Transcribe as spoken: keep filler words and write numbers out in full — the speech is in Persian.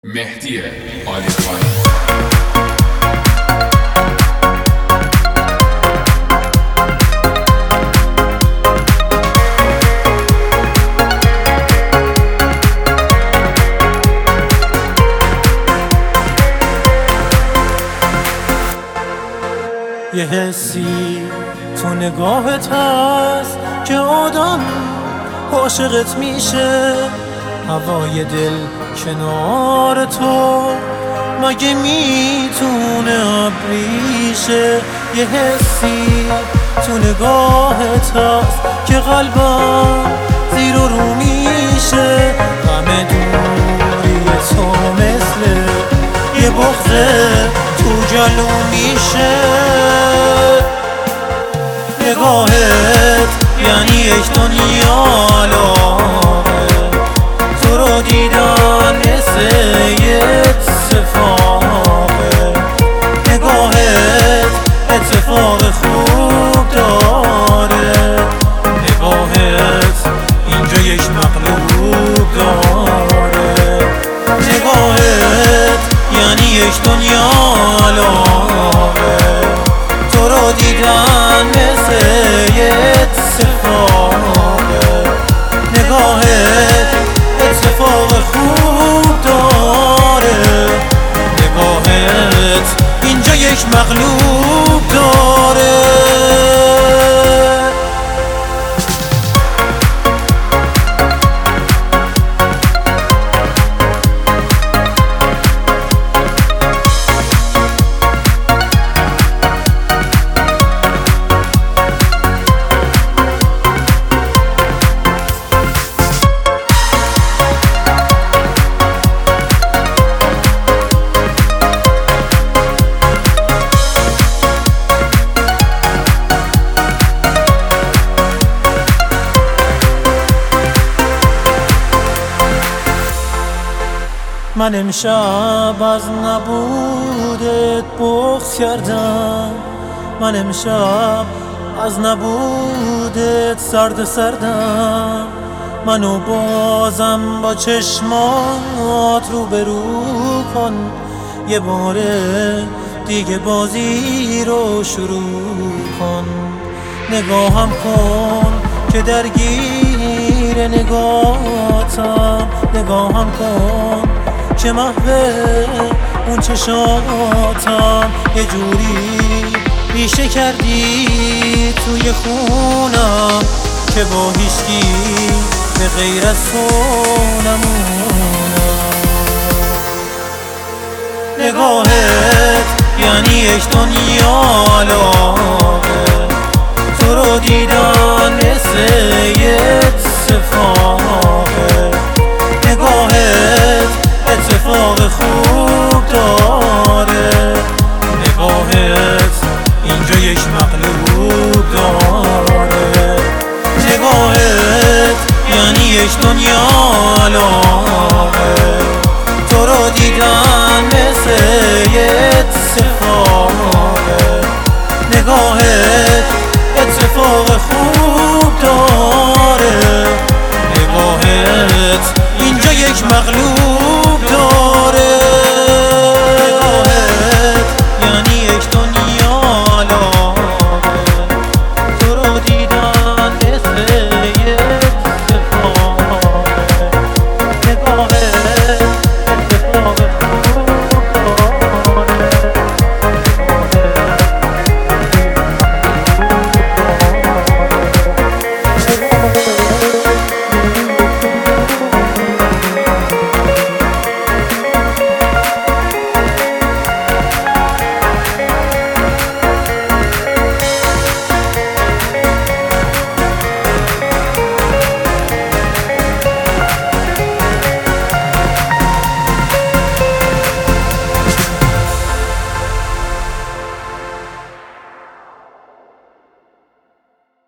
مهدی عالیخانی. یه حسی تو نگاهت هست که آدم عاشقت میشه، هوای دل کنار تو مگه میتونه ابریشه. یه حسی تو نگاهت هست که قلبم زیر و رو میشه، غم دوری تو مثل یه بغضه تو جلو میشه. نگاهت یعنی یک دنیا علاقه، تو رو دیدن مثل یه اتفاقه. نگاهت اتفاق خوب داره، نگاهت اینجا یک مقلوب داره. نگاهت یعنی یک دنیا علاقه، تو رو دیدن مثل یه اتفاقه. نگاهت اتفاق خوب داره، نگاهت اینجا یک مغلوب داره. من امشب از نبودت بغض کردم، من امشب از نبودت سرد سردم. منو بازم با چشمات روبرو کن، یه بار دیگه بازی رو شروع کن. نگاهم کن که درگیر نگاهتم، نگاهم کن که محو اون چشاتم. یه جوری ریشه کردی توی خونم که با هیچکی به غیر از تو نمونم. نگاهت یعنی یک دنیا علاقه،